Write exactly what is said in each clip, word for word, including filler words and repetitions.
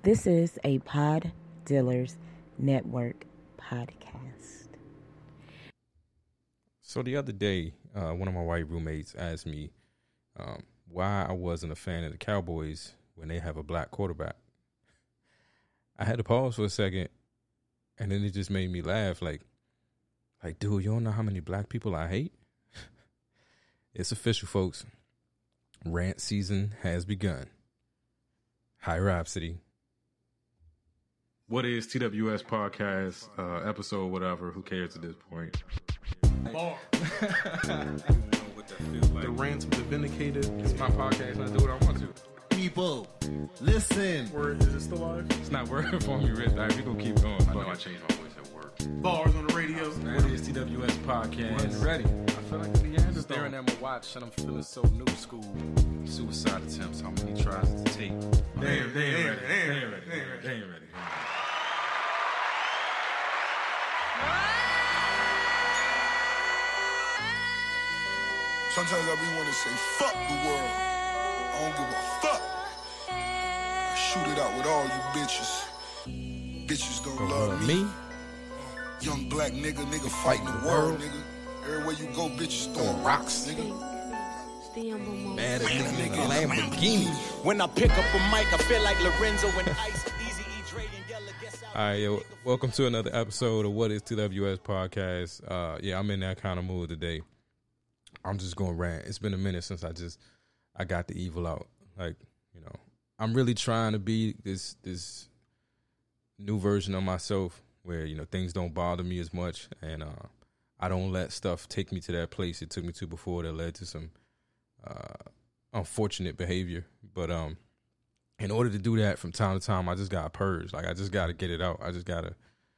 This is a Pod Dealers Network podcast. So the other day, uh, one of my white roommates asked me um, why I wasn't a fan of the Cowboys when they have a black quarterback. I had to pause for a second, and then it just made me laugh. Like, like, dude, you don't know how many black people I hate? It's official, folks. Rant season has begun. Hi, Rhapsody. What is T W S podcast, uh, episode, whatever, who cares at this point? Bar. The rants of the vindicated. It's my podcast, and I do what I want to. People, listen. Word, is it still live? It's not working for me, Rich. All right, we gonna keep going. I know I changed my voice at work. Bars on the radio. What is T W S podcast? One's ready. I feel like the end. Staring at my watch, and I'm feeling so new school. Suicide attempts, how many tries to take? Damn, damn, They ain't damn, ready. damn, They ain't damn, ready. damn. They ain't ready. Sometimes I be want to say, fuck the world. I don't give a fuck. I shoot it out with all you bitches. Bitches don't love me. me? Young black nigga, nigga fighting the world, nigga. Everywhere you go, bitches throwing rocks, nigga. Mad at nigga, Lamborghini. When I pick up a mic, I feel like Lorenzo and Ice, Easy E, Dre, and Yella gets out. All right, yo, welcome to another episode of What is T W S podcast. Uh, yeah, I'm in that kind of mood today. I'm just going to rant. It's been a minute since I just I got the evil out. Like, you know, I'm really trying to be this this new version of myself where, you know, things don't bother me as much, and uh, I don't let stuff take me to that place it took me to before that led to some uh, unfortunate behavior. But um, in order to do that, from time to time, I just got to purge. Like, I just got to get it out. I just got to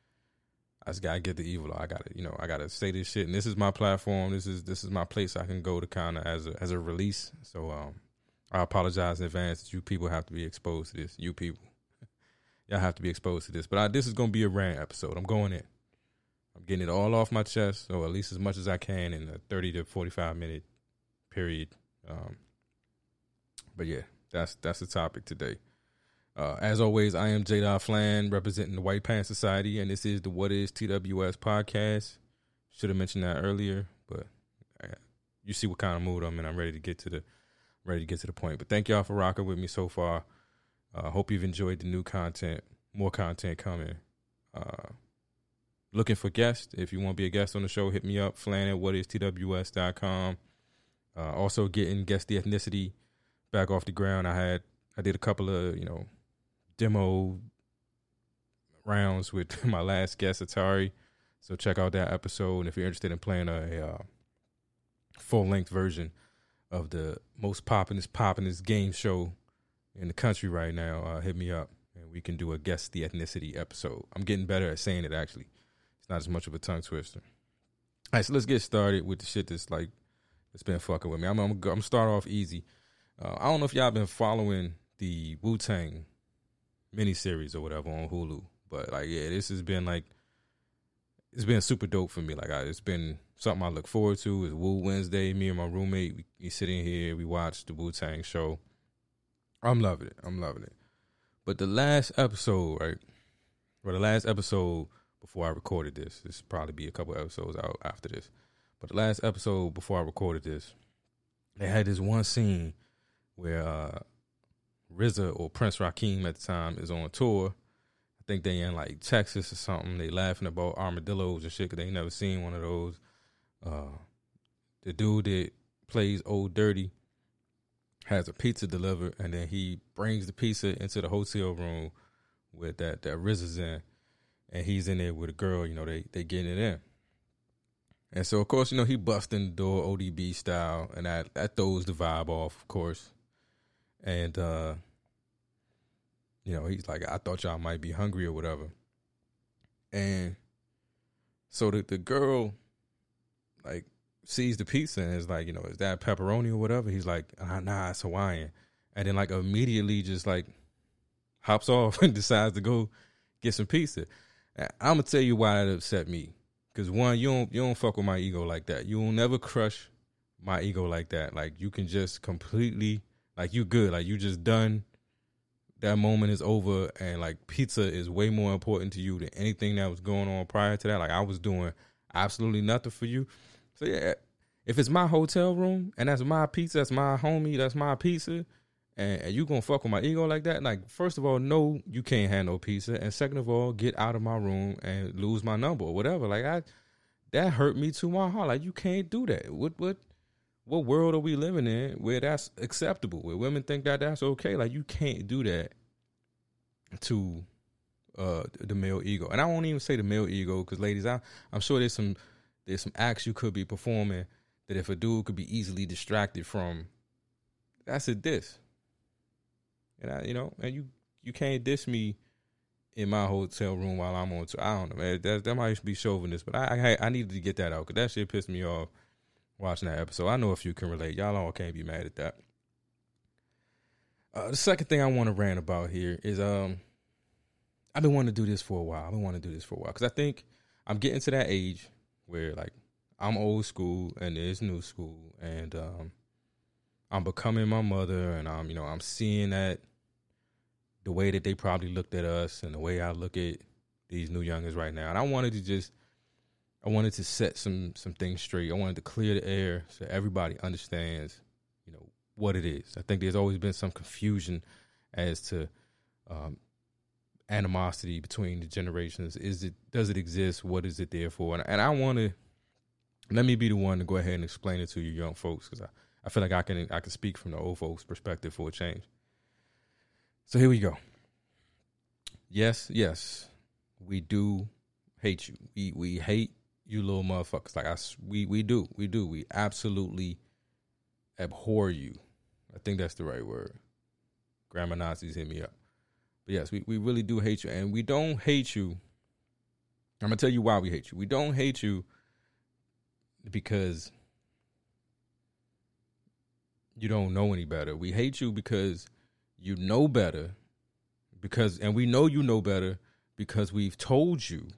I just gotta get the evil out. I gotta, you know, I gotta say this shit, and this is my platform. This is this is my place I can go to kind of as a as a release. So um, I apologize in advance that you people have to be exposed to this. You people, y'all have to be exposed to this. But I, this is gonna be a rant episode. I'm going in. I'm getting it all off my chest, or at least as much as I can in a thirty to forty-five minute period. Um, but yeah, that's that's the topic today. Uh, as always, I am J. Flan, representing the White Pants Society, and this is the What is T W S podcast. Should have mentioned that earlier, but I, you see what kind of mood I'm in. I'm ready to get to the ready to get to the point. But thank y'all for rocking with me so far. I uh, hope you've enjoyed the new content. More content coming. Uh, looking for guests. If you want to be a guest on the show, hit me up. Flan at what is T W S dot com. Uh, also getting Guess the Ethnicity back off the ground. I had I did a couple of, you know, demo rounds with my last guest, Atari. So check out that episode. And if you're interested in playing a uh, full-length version of the most poppin'est, poppin'est game show in the country right now, uh, hit me up, and we can do a Guess the Ethnicity episode. I'm getting better at saying it, actually. It's not as much of a tongue twister. All right, so let's get started with the shit that's, like, that's been fucking with me. I'm, I'm, I'm going to start off easy. Uh, I don't know if y'all been following the Wu-Tang miniseries or whatever on Hulu, but like, yeah, this has been like, it's been super dope for me. Like, I, it's been something I look forward to. It's Wu Wednesday. Me and my roommate, we, we sit in here, we watch the Wu-Tang show. I'm loving it. I'm loving it. But the last episode, right, or the last episode before I recorded this, this will probably be a couple episodes out after this, but the last episode before I recorded this, they had this one scene where uh, R Z A or Prince Rakeem at the time is on tour. I think they in like Texas or something. They laughing about armadillos and shit because they ain't never seen one of those. Uh, the dude that plays Old Dirty has a pizza delivered, and then he brings the pizza into the hotel room with that that R Z A's in, and he's in there with a girl. You know, they they getting it in. And so, of course, you know, he busts in the door O D B style, and that, that throws the vibe off, of course. And, uh, you know, he's like, I thought y'all might be hungry or whatever. And so the, the girl, like, sees the pizza and is like, you know, is that pepperoni or whatever? He's like, ah, nah, it's Hawaiian. And then, like, immediately just, like, hops off and decides to go get some pizza. And I'm going to tell you why that upset me. Because, one, you don't, you don't fuck with my ego like that. You'll never crush my ego like that. Like, you can just completely... Like, you good. Like, you just done that moment is over and like pizza is way more important to you than anything that was going on prior to that. Like I was doing absolutely nothing for you. So yeah, if it's my hotel room and that's my pizza, that's my homie, that's my pizza, and, and you gonna fuck with my ego like that, like first of all, no, you can't have no pizza, and second of all, get out of my room and lose my number or whatever. Like I, that hurt me to my heart. Like you can't do that. What what? What world are we living in where that's acceptable, where women think that that's okay? Like, you can't do that to uh, the male ego. And I won't even say the male ego because, ladies, I, I'm sure there's some there's some acts you could be performing that if a dude could be easily distracted from, that's a diss. And, I, you know, and you, you can't diss me in my hotel room while I'm on tour. I don't know, man. That, that might be chauvinist, but I, I, I needed to get that out because that shit pissed me off. Watching that episode, I know if you can relate. Y'all all can't be mad at that. Uh, the second thing I want to rant about here is um, I've been wanting to do this for a while. I've been wanting to do this for a while because I think I'm getting to that age where like I'm old school and there's new school, and um, I'm becoming my mother, and I'm you know I'm seeing that the way that they probably looked at us and the way I look at these new youngers right now, and I wanted to just. I wanted to set some some things straight. I wanted to clear the air so everybody understands, you know, what it is. I think there's always been some confusion as to um, animosity between the generations. Is it does it exist? What is it there for? And, and I want to let me be the one to go ahead and explain it to you young folks because I, I feel like I can I can speak from the old folks' perspective for a change. So here we go. Yes, yes, we do hate you. We we hate. You little motherfuckers. Like, I, we, we do. We do. We absolutely abhor you. I think that's the right word. Grammar Nazis hit me up. But yes, we, we really do hate you. And we don't hate you. I'm going to tell you why we hate you. We don't hate you because you don't know any better. We hate you because you know better. Because, and we know you know better because we've told you.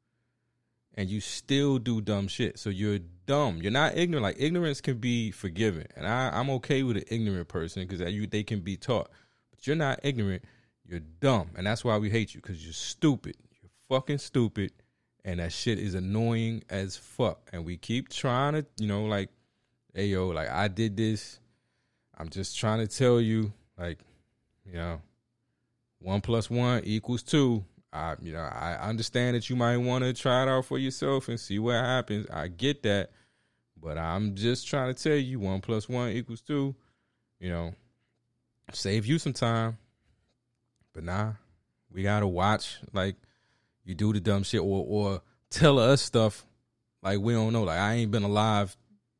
And you still do dumb shit. So you're dumb. You're not ignorant. Like, ignorance can be forgiven. And I, I'm okay with an ignorant person because they can be taught. But you're not ignorant. You're dumb. And that's why we hate you, because you're stupid. You're fucking stupid. And that shit is annoying as fuck. And we keep trying to, you know, like, hey, yo, like, I did this. I'm just trying to tell you, like, you know, one plus one equals two. I, you know, I understand that you might want to try it out for yourself and see what happens. I get that, but I'm just trying to tell you, one plus one equals two. You know, save you some time. But nah, we gotta watch like you do the dumb shit, or or tell us stuff like we don't know. Like, I ain't been alive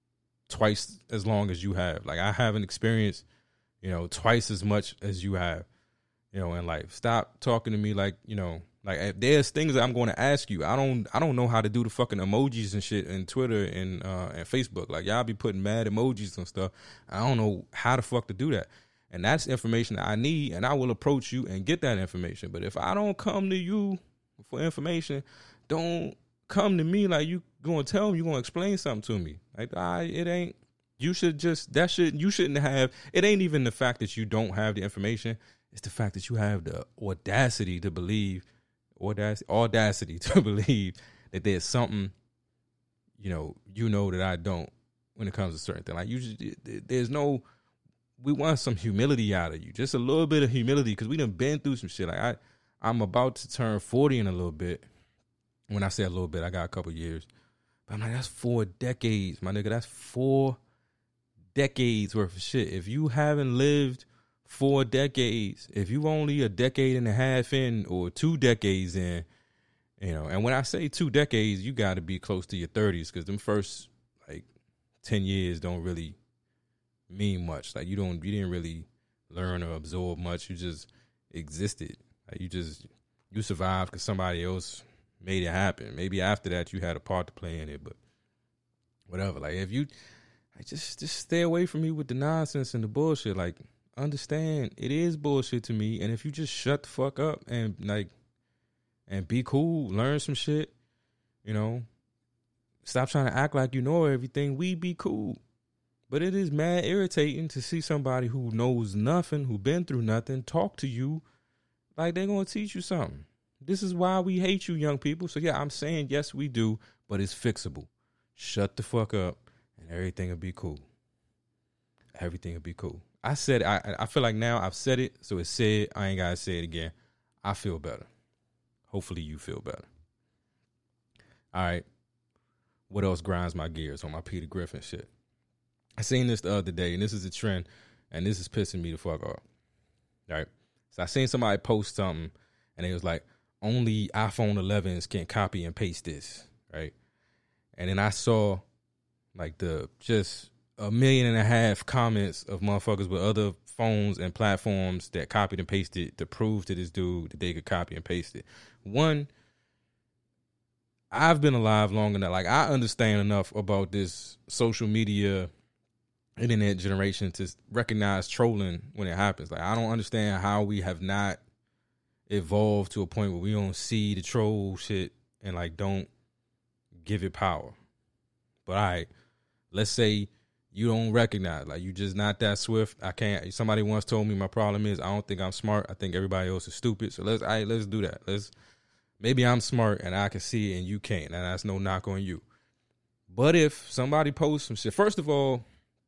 twice as long as you have. Like, I haven't experienced, you know, twice as much as you have. You know, and like, stop talking to me like, you know, like if there's things that I'm going to ask you. I don't, I don't know how to do the fucking emojis and shit in Twitter and uh, and Facebook. Like, y'all be putting mad emojis and stuff. I don't know how the fuck to do that. And that's information that I need, and I will approach you and get that information. But if I don't come to you for information, don't come to me like you going to tell me, you going to explain something to me. Like, I, it ain't. You should just, that should, you shouldn't have, it ain't even the fact that you don't have the information. It's the fact that you have the audacity to believe, audacity, audacity to believe that there's something, you know, you know that I don't when it comes to certain things. Like, you just, there's no, we want some humility out of you, just a little bit of humility, because we done been through some shit. Like, I, I'm about to turn forty in a little bit. When I say a little bit, I got a couple years. But I'm like, that's four decades, my nigga. That's four decades worth of shit. If you haven't lived four decades, if you only a decade and a half in or two decades in, you know, and when I say two decades, you got to be close to your thirties, because them first like ten years don't really mean much. Like, you don't, you didn't really learn or absorb much. You just existed. Like, you just, you survived because somebody else made it happen. Maybe after that you had a part to play in it, but whatever. Like, if you, like, just, just stay away from me with the nonsense and the bullshit. Like, understand it is bullshit to me. And if you just shut the fuck up and like, and be cool, learn some shit, you know, stop trying to act like you know everything. We be cool. But it is mad irritating to see somebody who knows nothing, who been through nothing, talk to you like they're going to teach you something. This is why we hate you, young people. So, yeah, I'm saying, yes, we do, but it's fixable. Shut the fuck up, and everything will be cool. Everything will be cool. I said, I, I feel like now I've said it, so it's said. I ain't got to say it again. I feel better. Hopefully you feel better. All right. What else grinds my gears on my Peter Griffin shit? I seen this the other day, and this is a trend, and this is pissing me the fuck off. All right. So I seen somebody post something, and it was like, only iPhone elevens can copy and paste this, right? And then I saw like the just a million and a half comments of motherfuckers with other phones and platforms that copied and pasted to prove to this dude that they could copy and paste it. One, I've been alive long enough. Like, I understand enough about this social media internet generation to recognize trolling when it happens. Like, I don't understand how we have not evolved to a point where we don't see the troll shit and like don't give it power. But all right, let's say you don't recognize, like you just not that swift. I can't. Somebody once told me my problem is I don't think I'm smart. I think everybody else is stupid. So let's all right, let's do that. Let's maybe I'm smart and I can see it and you can't, and that's no knock on you. But if somebody posts some shit, first of all,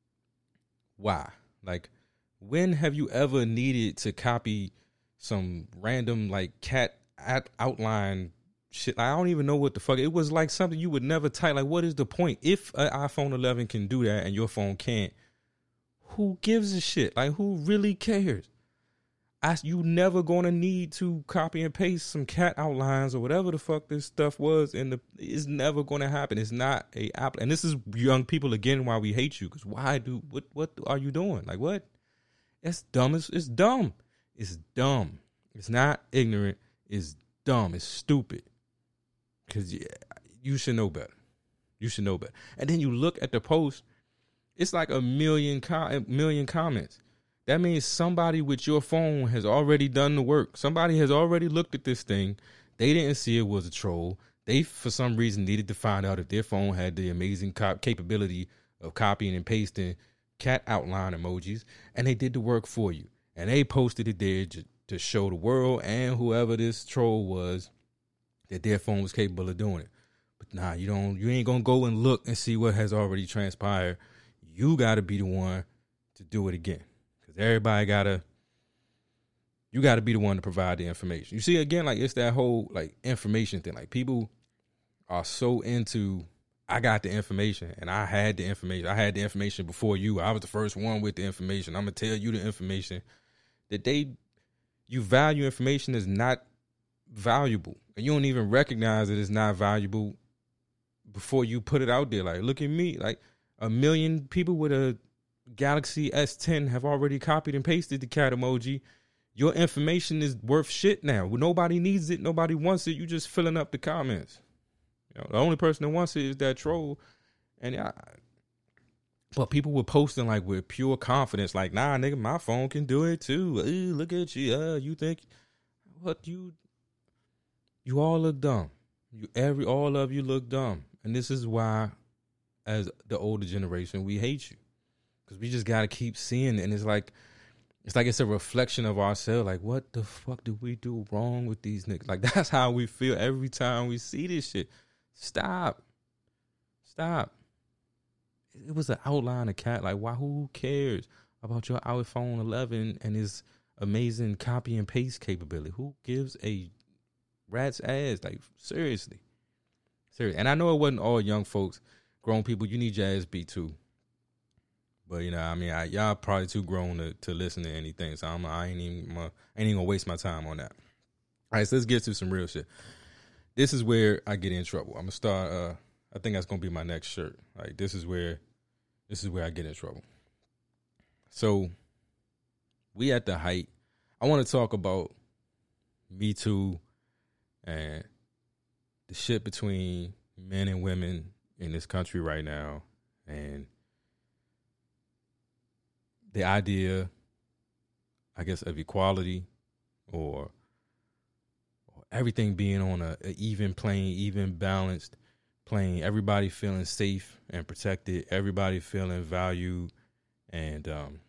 why? Like, when have you ever needed to copy some random like cat at outline shit? I don't even know what the fuck. It was like something you would never type. Like, what is the point? If an iPhone eleven can do that and your phone can't, who gives a shit? Like, who really cares? I, you never gonna need to copy and paste some cat outlines or whatever the fuck this stuff was. And the it's never gonna happen. It's not a app. And this is young people again why we hate you. Because why do what? What are you doing? Like, what? It's dumb. It's, it's dumb. It's dumb. It's not ignorant. It's dumb. It's stupid. Because yeah, you should know better. You should know better. And then you look at the post. It's like a million, a million comments. That means somebody with your phone has already done the work. Somebody has already looked at this thing. They didn't see it was a troll. They, for some reason, needed to find out if their phone had the amazing cop- capability of copying and pasting cat outline emojis. And they did the work for you. And they posted it there j- to show the world and whoever this troll was that their phone was capable of doing it. But nah, you don't. You ain't gonna go and look and see what has already transpired. You got to be the one to do it again. Because everybody got to, you got to be the one to provide the information. You see, again, like it's that whole like information thing. Like people are so into, I got the information and I had the information. I had the information before you. I was the first one with the information. I'm going to tell you the information that they, you value information as not valuable. And you don't even recognize that it's not valuable before you put it out there. Like, look at me. Like a million people with a Galaxy S ten have already copied and pasted the cat emoji. Your information is worth shit now. Nobody needs it. Nobody wants it. You just filling up the comments. You know, the only person that wants it is that troll. And I, but people were posting like with pure confidence, like, nah, nigga, my phone can do it too. Ooh, look at you. Uh, you think what you? You all look dumb. You every all of you look dumb, and this is why, as the older generation, we hate you. Because we just got to keep seeing it. And it's like, it's like it's a reflection of ourselves. Like, what the fuck did we do wrong with these niggas? Like, that's how we feel every time we see this shit. Stop. Stop. It was an outline of cat. Like, why? Who cares about your iPhone eleven and its amazing copy and paste capability? Who gives a rat's ass? Like, seriously. Seriously. And I know it wasn't all young folks, grown people. You need your ass beat too. But, you know, I mean, I, y'all probably too grown to, to listen to anything. So I'm, I ain't even, I ain't even going to waste my time on that. All right, so let's get to some real shit. This is where I get in trouble. I'm going to start, uh, I think that's going to be my next shirt. Like, this is where, this is where I get in trouble. So, we at the height. I want to talk about Me Too and the shit between men and women in this country right now. And the idea, I guess, of equality or, or everything being on a, a even plane, even balanced playing, everybody feeling safe and protected, everybody feeling valued, and um,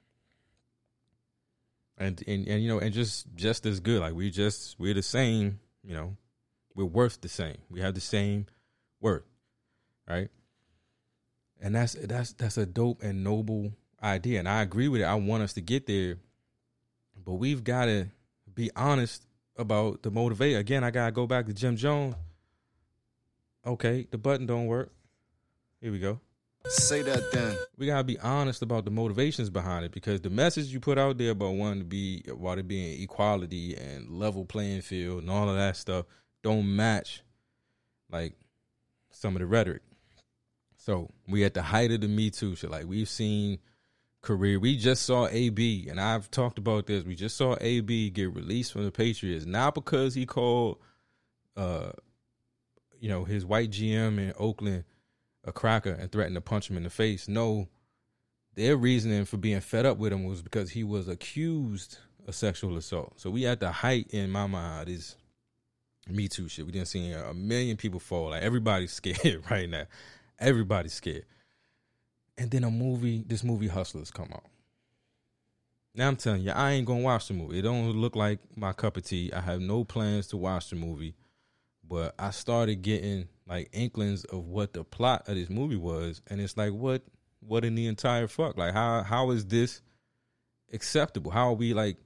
and and, and you know, and just just as good. Like we just we're the same. You know, we're worth the same. We have the same worth, right? And that's that's that's a dope and noble idea, and I agree with it. I want us to get there, but we've got to be honest about the motivate. Again, I gotta go back to Jim Jones. Okay, the button don't work. Here we go. Say that then. We gotta be honest about the motivations behind it, because the message you put out there about wanting to be, about it being equality and level playing field and all of that stuff don't match like some of the rhetoric. So we at the height of the Me Too shit. Like we've seen career. We just saw A B, and I've talked about this. We just saw A B get released from the Patriots, not because he called, uh, you know, his white G M in Oakland a cracker and threatened to punch him in the face. No, their reasoning for being fed up with him was because he was accused of sexual assault. So we at the height in my mind is Me Too shit. We didn't see a million people fall. Like everybody's scared right now. Everybody's scared. And then a movie, this movie Hustlers come out. Now I'm telling you, I ain't gonna watch the movie. It don't look like my cup of tea. I have no plans to watch the movie. But I started getting like inklings of what the plot of this movie was. And it's like, what what in the entire fuck? Like how how is this acceptable? How are we like,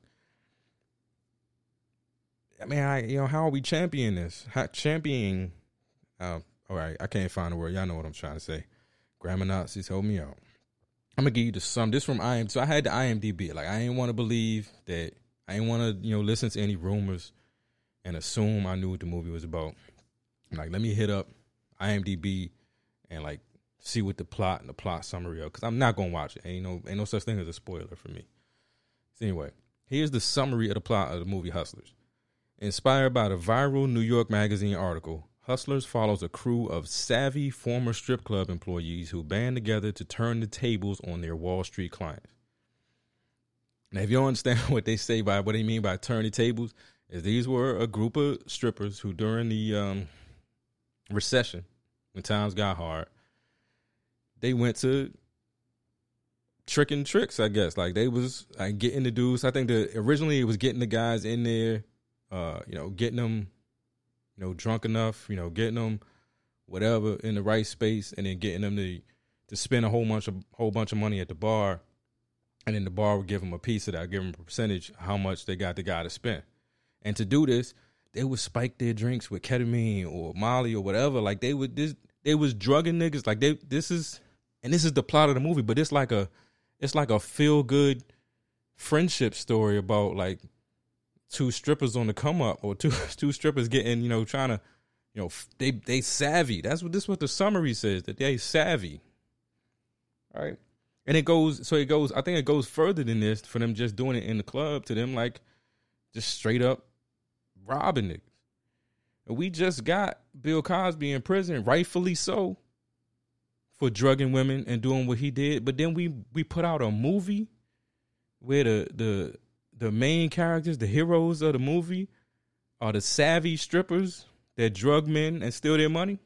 I mean, I you know, how are we championing this? How, championing um all right, I can't find a word. Y'all know what I'm trying to say. Grammar Nazis, hold me out. I'm gonna give you the sum. This from I M D B. So I had the I M D B. Like I didn't want to believe that. I didn't want to, you know, listen to any rumors and assume I knew what the movie was about. I'm like, let me hit up I M D B and like see what the plot and the plot summary of, because I'm not gonna watch it. Ain't no ain't no such thing as a spoiler for me. So anyway, here's the summary of the plot of the movie Hustlers. Inspired by the viral New York Magazine article, Hustlers follows a crew of savvy former strip club employees who band together to turn the tables on their Wall Street clients. Now, if you don't understand what they say by what they mean by turn the tables, is these were a group of strippers who during the um, recession, when times got hard, they went to tricking tricks, I guess. Like they was like getting the dudes. I think the originally it was getting the guys in there, uh, you know, getting them, you know, drunk enough, you know, getting them whatever in the right space, and then getting them to to spend a whole bunch of whole bunch of money at the bar, and then the bar would give them a piece of that, give them a percentage of how much they got the guy to spend. And to do this, they would spike their drinks with ketamine or Molly or whatever. Like they would this they was drugging niggas. Like they this is and this is the plot of the movie, but it's like a it's like a feel good friendship story about like two strippers on the come up, or two two strippers getting, you know, trying to, you know, they they savvy. That's what this is what the summary says, that they savvy. All right. And it goes so it goes I think it goes further than this for them just doing it in the club to them like just straight up robbing niggas. And we just got Bill Cosby in prison, rightfully so, for drugging women and doing what he did. But then we we put out a movie where the the the main characters, the heroes of the movie, are the savvy strippers that drug men and steal their money.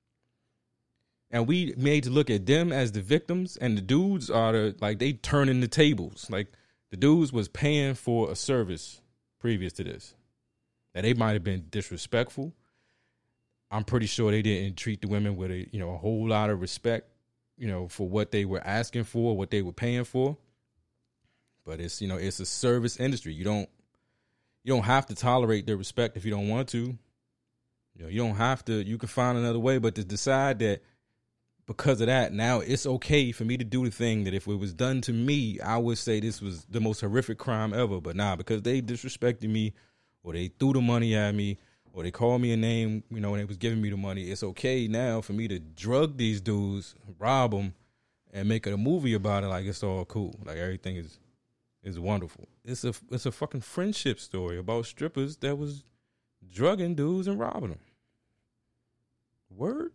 And we made to look at them as the victims, and the dudes are the, like they turning the tables. Like the dudes was paying for a service previous to this. Now they might have been disrespectful. I'm pretty sure they didn't treat the women with a, you know, a whole lot of respect, you know, for what they were asking for, what they were paying for. But it's, you know, it's a service industry. You don't, you don't have to tolerate their respect if you don't want to. You know, you don't have to. You can find another way. But to decide that because of that, now it's okay for me to do the thing that if it was done to me, I would say this was the most horrific crime ever. But nah, because they disrespected me, or they threw the money at me, or they called me a name, you know, when they was giving me the money, it's okay now for me to drug these dudes, rob them, and make it a movie about it like it's all cool. Like everything is is wonderful. It's a it's a fucking friendship story about strippers that was drugging dudes and robbing them. Word?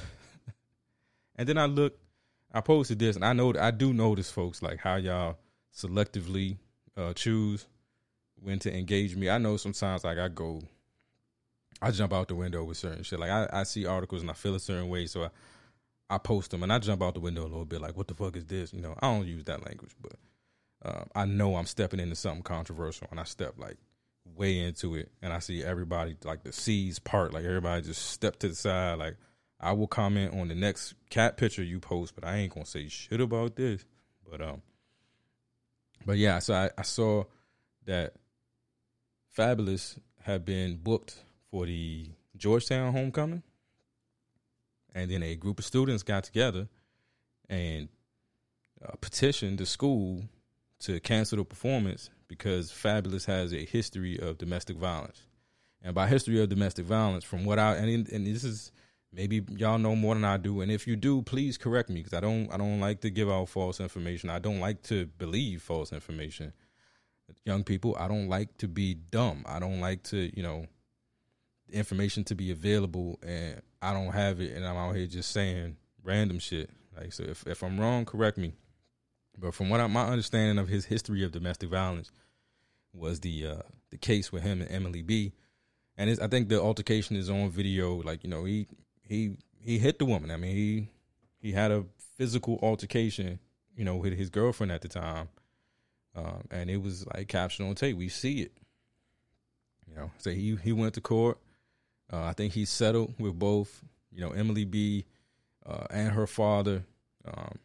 And then I look, I posted this, and I know I do notice, folks, like how y'all selectively uh, choose when to engage me. I know sometimes like I go, I jump out the window with certain shit. Like I, I see articles and I feel a certain way, so I, I post them and I jump out the window a little bit. Like, what the fuck is this? You know, I don't use that language, but uh, I know I'm stepping into something controversial, and I step like way into it, and I see everybody like the seas part. Like everybody just step to the side. Like I will comment on the next cat picture you post, but I ain't gonna say shit about this. But um, but yeah, so I, I saw that Fabolous had been booked for the Georgetown homecoming, and then a group of students got together and uh, petitioned the school to cancel the performance because Fabolous has a history of domestic violence. And by history of domestic violence, from what I and and this is maybe y'all know more than I do, and if you do, please correct me because I don't I don't like to give out false information. I don't like to believe false information. Young people, I don't like to be dumb. I don't like to, you know, information to be available and I don't have it and I'm out here just saying random shit. Like, so if, if I'm wrong, correct me. But from what I, my understanding of his history of domestic violence was the uh, the case with him and Emily B. And it's, I think the altercation is on video. Like, you know, he he he hit the woman. I mean, he he had a physical altercation, you know, with his girlfriend at the time. Um, and it was like captured on tape. We see it. You know, so he he went to court. Uh, I think he settled with both, you know, Emily B. Uh, and her father. Um,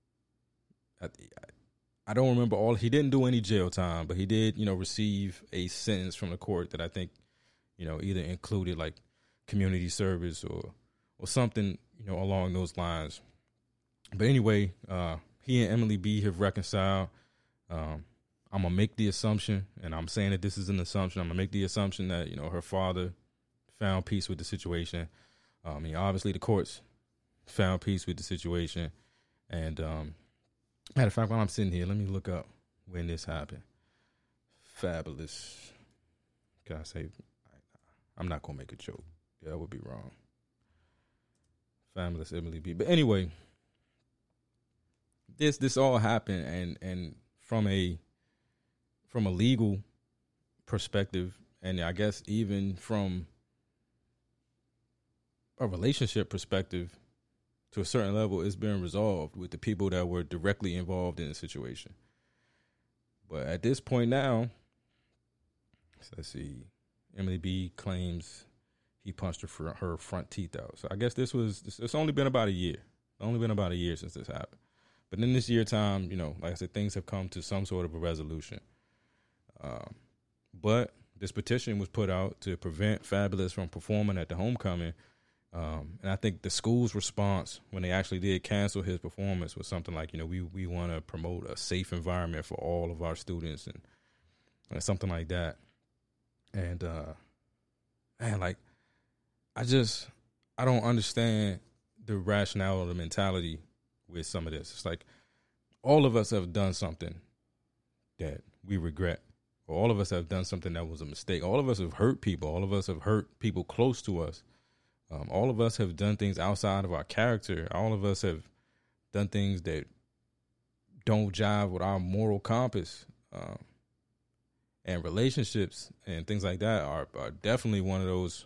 I, I don't remember all. He didn't do any jail time, but he did, you know, receive a sentence from the court that I think, you know, either included like community service or or something, you know, along those lines. But anyway, uh, he and Emily B. have reconciled. Um, I'm gonna make the assumption, and I'm saying that this is an assumption. I'm gonna make the assumption that, you know, her father found peace with the situation. Um, I mean, obviously the courts found peace with the situation. And um, matter of fact, while I'm sitting here, let me look up when this happened. Fabolous. Can I say? I'm not gonna make a joke. Yeah, that would be wrong. Fabolous Emily B. But anyway, this this all happened, and and from a from a legal perspective, and I guess even from a relationship perspective, to a certain level, it's been resolved with the people that were directly involved in the situation. But at this point now, so let's see, Emily B. claims he punched her for her front teeth out. So I guess this was, it's only been about a year. It's only been about a year since this happened. But in this year time, you know, like I said, things have come to some sort of a resolution. Um, but this petition was put out to prevent Fabolous from performing at the homecoming. Um, and I think the school's response when they actually did cancel his performance was something like, you know, we, we want to promote a safe environment for all of our students and, and something like that. And, uh, man, like, I just, I don't understand the rationale or the mentality with some of this. It's like all of us have done something that we regret, or all of us have done something that was a mistake. All of us have hurt people. All of us have hurt people close to us. Um, all of us have done things outside of our character. All of us have done things that don't jive with our moral compass. Um, and relationships and things like that are, are definitely one of those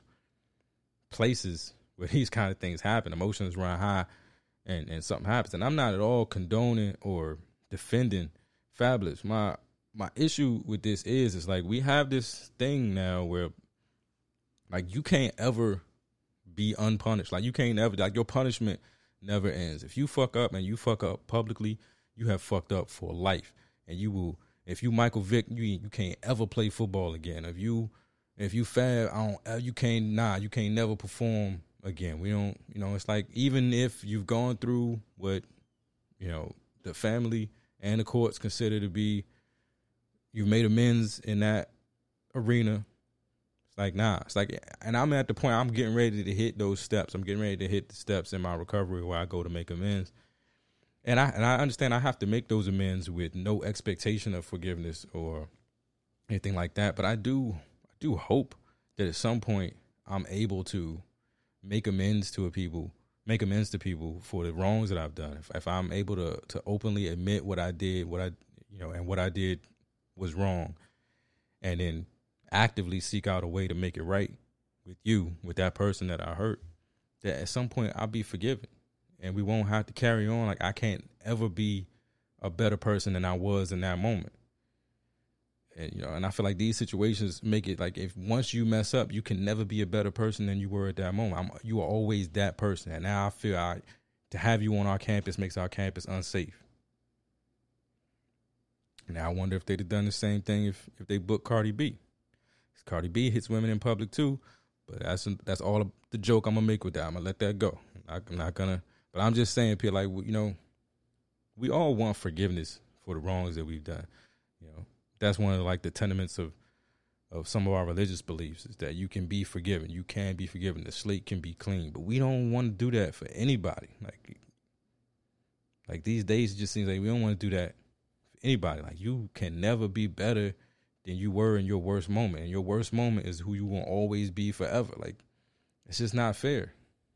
places where these kind of things happen. Emotions run high and, and something happens. And I'm not at all condoning or defending Fabolous. My my issue with this is, is like we have this thing now where like you can't ever be unpunished. Like you can't ever, like your punishment never ends. If you fuck up and you fuck up publicly, you have fucked up for life. And you will, if you Michael Vick, you you can't ever play football again. If you if you fab, I don't, you can't nah, you can't never perform again. We don't, you know, it's like even if you've gone through what, you know, the family and the courts consider to be, you've made amends in that arena. It's like, nah, it's like, and I'm at the point I'm getting ready to hit those steps. I'm getting ready to hit the steps in my recovery where I go to make amends. And I and I understand I have to make those amends with no expectation of forgiveness or anything like that. But I do, I do hope that at some point I'm able to make amends to a people, make amends to people for the wrongs that I've done. If, if I'm able to to openly admit what I did, what I, you know, and what I did was wrong, and then actively seek out a way to make it right, with you, with that person that I hurt, that at some point I'll be forgiven and we won't have to carry on. Like, I can't ever be a better person than I was in that moment. And, you know, and I feel like these situations make it like, if once you mess up, you can never be a better person than you were at that moment. I'm, you are always that person. And now I feel I, to have you on our campus makes our campus unsafe. Now I wonder if they'd have done the same thing if, if they booked Cardi B. Cardi B hits women in public too, but that's that's all the joke I'm gonna make with that. I'm gonna let that go. I'm not gonna, but I'm just saying, Pierre, like, you know, we all want forgiveness for the wrongs that we've done. You know, that's one of like the tenements of of some of our religious beliefs, is that you can be forgiven, you can be forgiven, the slate can be clean. But we don't want to do that for anybody. Like, like these days, it just seems like we don't want to do that for anybody. Like, you can never be better than you were in your worst moment. And your worst moment is who you will always be forever. Like, it's just not fair.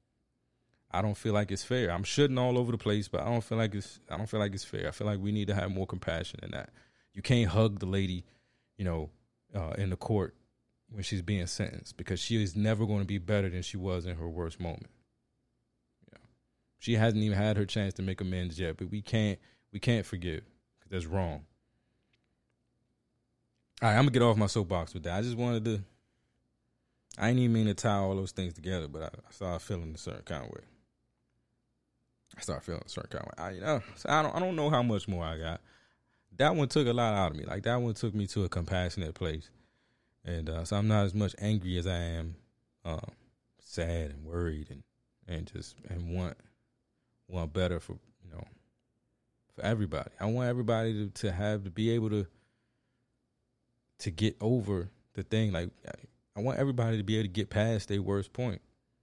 I don't feel like it's fair. I'm shitting all over the place, but I don't feel like it's I don't feel like it's fair. I feel like we need to have more compassion than that. You can't hug the lady, you know, uh, in the court when she's being sentenced, because she is never going to be better than she was in her worst moment. Yeah. She hasn't even had her chance to make amends yet, but we can't we can't forgive, because that's wrong. All right, I'm going to get off my soapbox with that. I just wanted to, I didn't even mean to tie all those things together, but I, I started feeling a certain kind of way. I started feeling a certain kind of way. I, you know, so I don't, I don't know how much more I got. That one took a lot out of me. Like, that one took me to a compassionate place. And uh, so I'm not as much angry as I am uh, sad and worried and, and just, and want, want better for, you know, for everybody. I want everybody to, to have, to be able to, to get over the thing. Like, I want everybody to be able to get past their worst point.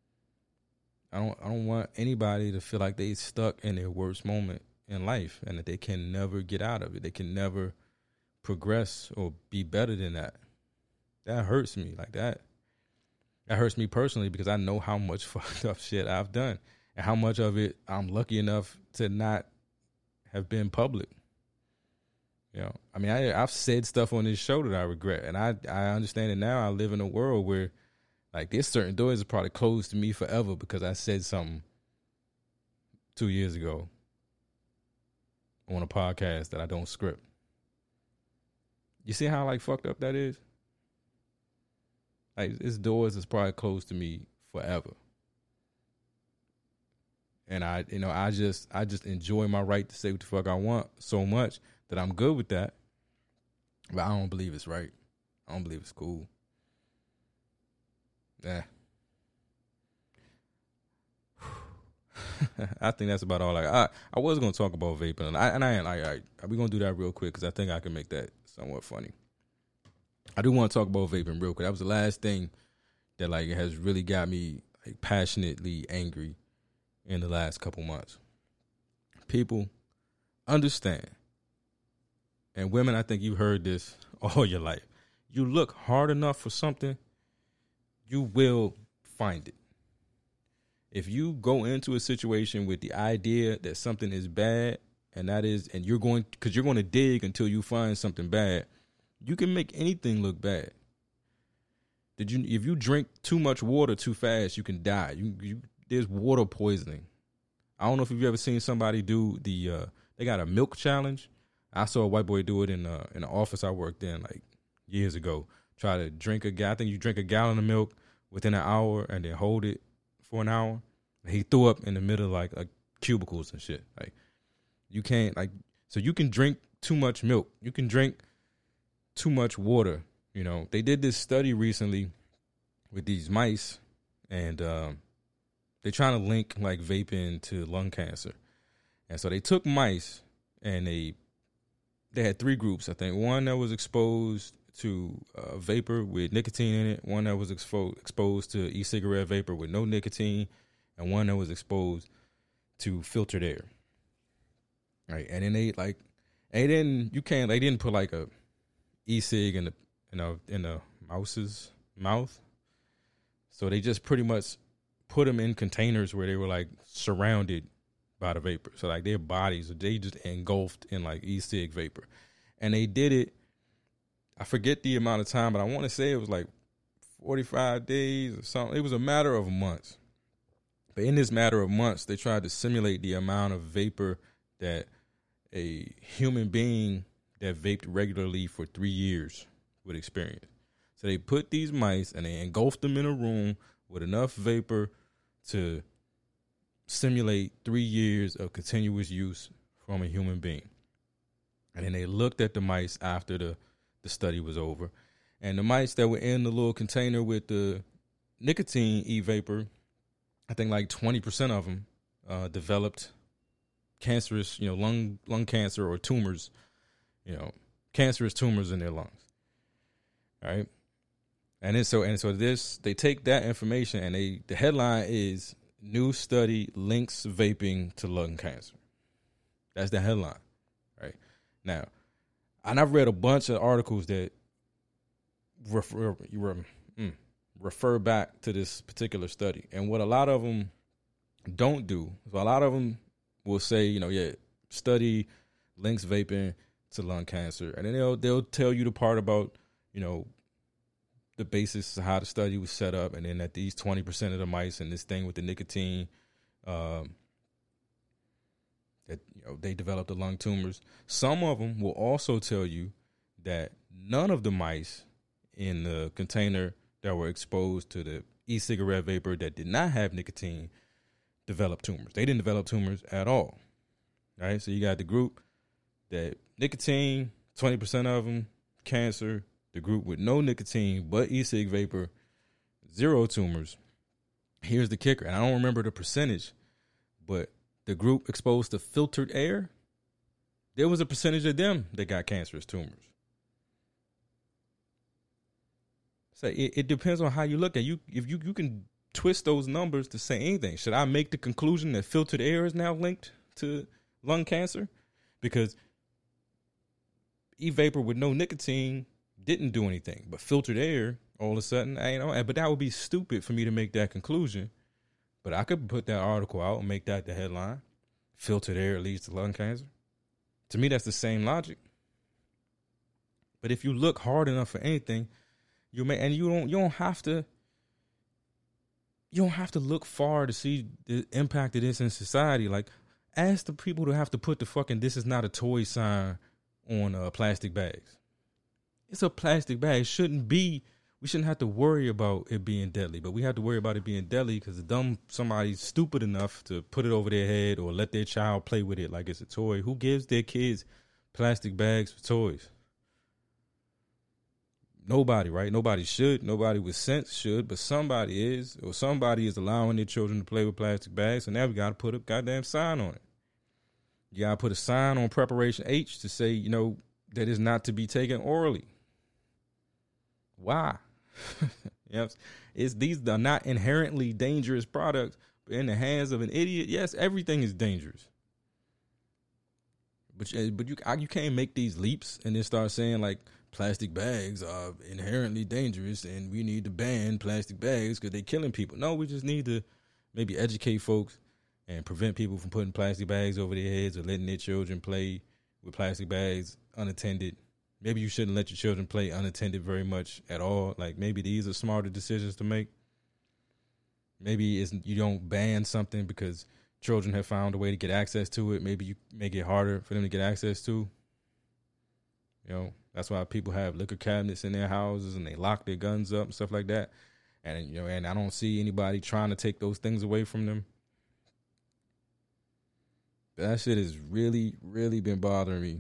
I don't I don't want anybody to feel like they stuck in their worst moment in life and that they can never get out of it. They can never progress or be better than that. That hurts me. Like, that that hurts me personally, because I know how much fucked up shit I've done and how much of it I'm lucky enough to not have been public. You know, I mean, I, I've said stuff on this show that I regret, and I I understand it now. I live in a world where, like, there's certain doors are probably closed to me forever because I said something two years ago on a podcast that I don't script. You see how, like, fucked up that is? Like, this doors is probably closed to me forever. And I, you know, I just, I just enjoy my right to say what the fuck I want so much that I'm good with that. But I don't believe it's right. I don't believe it's cool. Yeah. I think that's about all. I I, I was gonna talk about vaping, and I and I ain't like, all right, we gonna do that real quick because I think I can make that somewhat funny. I do want to talk about vaping real quick. That was the last thing that, like, has really got me, like, passionately angry in the last couple months. People, understand, and women, I think you've heard this all your life. You look hard enough for something, you will find it. If you go into a situation with the idea that something is bad, and that is, and you're going, because you're going to dig until you find something bad, you can make anything look bad. Did you? If you drink too much water too fast, you can die. You, you there's water poisoning. I don't know if you've ever seen somebody do the. Uh, they got a milk challenge. I saw a white boy do it in uh, in the office I worked in like years ago. Try to drink a gallon. I think you drink a gallon of milk within an hour, and then hold it for an hour. He threw up in the middle of like, like cubicles and shit. Like, you can't, like, so you can drink too much milk. You can drink too much water. You know, they did this study recently with these mice, and um, they're trying to link like vaping to lung cancer. And so they took mice, and they they had three groups, I think. One that was exposed to uh, vapor with nicotine in it, one that was expo- exposed to e-cigarette vapor with no nicotine, and one that was exposed to filtered air. Right, and then they like, they didn't, you can't, they didn't put like a e-cig in the, you know, in the mouse's mouth. So they just pretty much put them in containers where they were like surrounded by the vapor. So like their bodies, they just engulfed in like e-cig vapor. And they did it, I forget the amount of time, but I want to say it was like forty-five days or something. It was a matter of months. But in this matter of months, they tried to simulate the amount of vapor that a human being that vaped regularly for three years would experience. So they put these mice and they engulfed them in a room with enough vapor to simulate three years of continuous use from a human being. And then they looked at the mice after the, the study was over. And the mice that were in the little container with the nicotine e-vapor, I think like twenty percent of them uh, developed cancerous, you know, lung lung cancer or tumors, you know, cancerous tumors in their lungs. All right. And then so and so this they take that information and they the headline is new study links vaping to lung cancer. That's the headline. Right. Now, and I've read a bunch of articles that refer refer back to this particular study. And what a lot of them don't do, so a lot of them will say, you know, yeah, study links vaping to lung cancer. And then they'll they'll tell you the part about, you know, the basis of how the study was set up, and then that these twenty percent of the mice and this thing with the nicotine, um, that, you know, they developed the lung tumors. Some of them will also tell you that none of the mice in the container that were exposed to the e-cigarette vapor that did not have nicotine developed tumors. They didn't develop tumors at all. All right, so you got the group that nicotine, twenty percent of them, cancer. The group with no nicotine but e-cig vapor, zero tumors. Here's the kicker, and I don't remember the percentage, but the group exposed to filtered air, there was a percentage of them that got cancerous tumors. So it, it depends on how you look at it. You. If you, you can twist those numbers to say anything. Should I make the conclusion that filtered air is now linked to lung cancer? Because e-vapor with no nicotine didn't do anything, but filtered air, all of a sudden, I, you know, but that would be stupid for me to make that conclusion. But I could put that article out and make that the headline. Filtered air leads to lung cancer. To me, that's the same logic. But if you look hard enough for anything, you may, and you don't, you don't have to, you don't have to look far to see the impact of this in society. Like, ask the people who have to put the fucking "this is not a toy" sign on uh, plastic bags. It's a plastic bag. It shouldn't be, we shouldn't have to worry about it being deadly, but we have to worry about it being deadly because the dumb somebody's stupid enough to put it over their head or let their child play with it like it's a toy. Who gives their kids plastic bags for toys? Nobody, right? Nobody should. Nobody with sense should, but somebody is, or somebody is allowing their children to play with plastic bags. So now we got to put a goddamn sign on it. You got to put a sign on preparation H to say, you know, that is not to be taken orally. Why? Yes, it's these are not inherently dangerous products, but in the hands of an idiot, yes, everything is dangerous. But but you you can't make these leaps and then start saying like plastic bags are inherently dangerous and we need to ban plastic bags because they're killing people. No, we just need to maybe educate folks and prevent people from putting plastic bags over their heads or letting their children play with plastic bags unattended. Maybe you shouldn't let your children play unattended very much at all. Like maybe these are smarter decisions to make. Maybe it's, you don't ban something because children have found a way to get access to it. Maybe you make it harder for them to get access to. You know, that's why people have liquor cabinets in their houses and they lock their guns up and stuff like that. And, you know, and I don't see anybody trying to take those things away from them. But that shit has really, really been bothering me.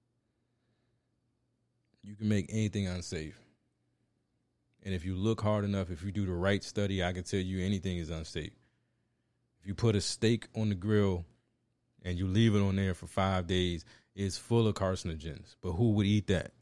You can make anything unsafe. And if you look hard enough, if you do the right study, I can tell you anything is unsafe. If you put a steak on the grill and you leave it on there for five days, it's full of carcinogens. But who would eat that?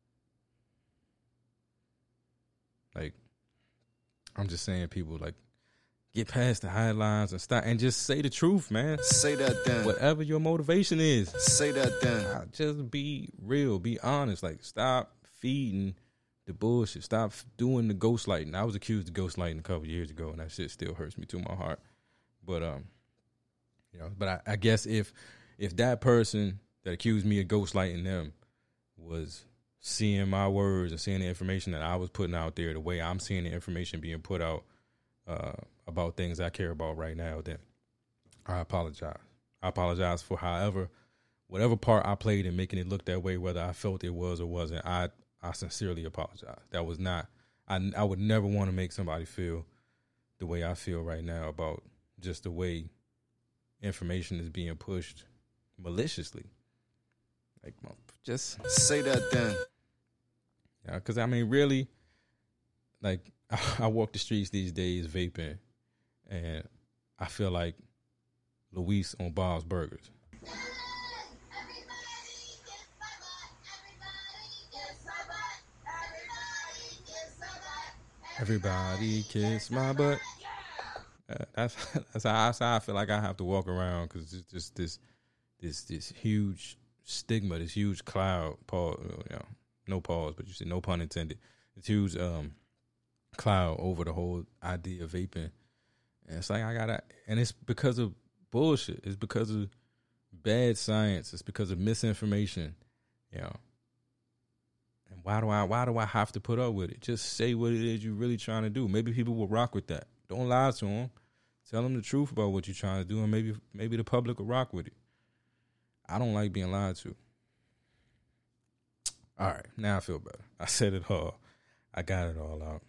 Like, I'm just saying, people, like, get past the headlines and stop and just say the truth, man. Say that then. Whatever your motivation is. Say that then. Just be real. Be honest. Like, stop feeding the bullshit. Stop doing the ghostlighting. I was accused of ghostlighting a couple years ago, and that shit still hurts me to my heart. But, um, you know, but I, I guess if if that person that accused me of ghostlighting them was seeing my words and seeing the information that I was putting out there, the way I'm seeing the information being put out uh, about things I care about right now, then I apologize. I apologize for however, whatever part I played in making it look that way, whether I felt it was or wasn't. I, I sincerely apologize. That was not, I, I would never want to make somebody feel the way I feel right now about just the way information is being pushed maliciously. Like, just say that then. Yeah, because I mean, really, like, I, I walk the streets these days vaping, and I feel like Luis on Bob's Burgers. Everybody kiss my butt. Uh, that's that's how, that's how I feel like I have to walk around, because it's just this this this huge stigma, this huge cloud. Pause, you know, no pause, but you said no pun intended. This huge um, cloud over the whole idea of vaping, and it's like I gotta, and it's because of bullshit. It's because of bad science. It's because of misinformation. You know. And why do I why do I have to put up with it? Just say what it is you're really trying to do. Maybe people will rock with that. Don't lie to them. Tell them the truth about what you're trying to do, and maybe maybe the public will rock with it. I don't like being lied to. All right, now I feel better. I said it all. I got it all out.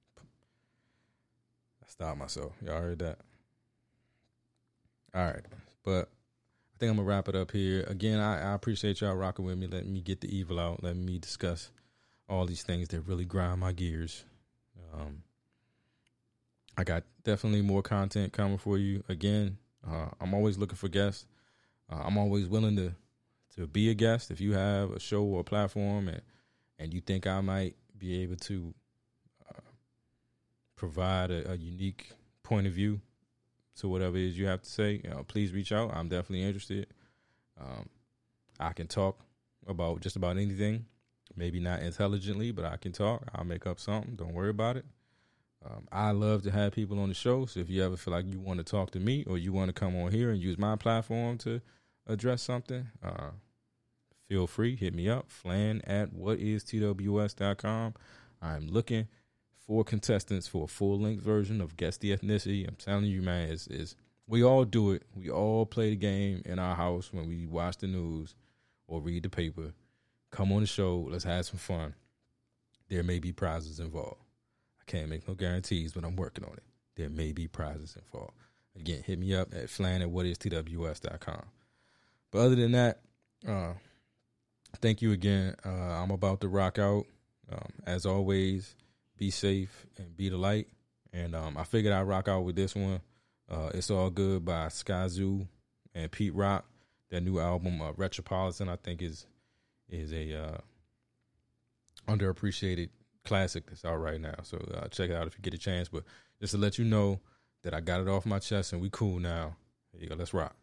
I stopped myself. Y'all heard that? All right, but I think I'm going to wrap it up here. Again, I, I appreciate y'all rocking with me, letting me get the evil out, letting me discuss all these things that really grind my gears. Um, I got definitely more content coming for you. Again, uh, I'm always looking for guests. Uh, I'm always willing to to be a guest. If you have a show or a platform and, and you think I might be able to uh, provide a, a unique point of view to whatever it is you have to say, you know, please reach out. I'm definitely interested. Um, I can talk about just about anything. Maybe not intelligently, but I can talk. I'll make up something. Don't worry about it. Um, I love to have people on the show. So if you ever feel like you want to talk to me, or you want to come on here and use my platform to address something, uh, feel free. Hit me up. Flan at what is T W S dot com. I'm looking for contestants for a full-length version of Guess the Ethnicity. I'm telling you, man, it's, it's, we all do it. We all play the game in our house when we watch the news or read the paper. Come on the show. Let's have some fun. There may be prizes involved. I can't make no guarantees, but I'm working on it. There may be prizes involved. Again, hit me up at flan at what is T W S dot com. But other than that, uh, thank you again. Uh, I'm about to rock out. Um, as always, be safe and be the light. And um, I figured I'd rock out with this one. Uh, It's All Good by Skyzoo and Pete Rock. Their new album, uh, Retropolitan, I think is is a uh, underappreciated classic that's out right now. So uh, check it out if you get a chance. But just to let you know that I got it off my chest and we cool now. There you go. Let's rock.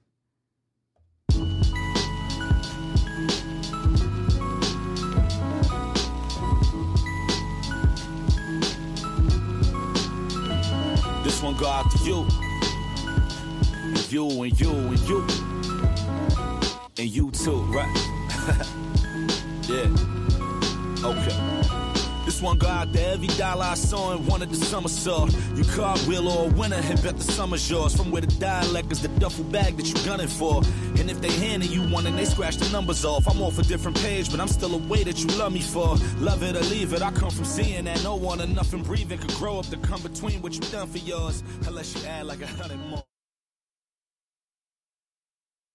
This one go out to you. And you and you and you. And you too, right? Yeah. Okay. This one go out to every dollar I saw and wanted the summer saw. You cartwheel or a winner and bet the summer's yours. From where the dialect is the duffel bag that you gunning for. And if they handing you one and they scratch the numbers off, I'm off a different page, but I'm still a way that you love me for. Love it or leave it, I come from seeing that no one or nothing breathing could grow up to come between what you done for yours. Unless you add like a hundred more.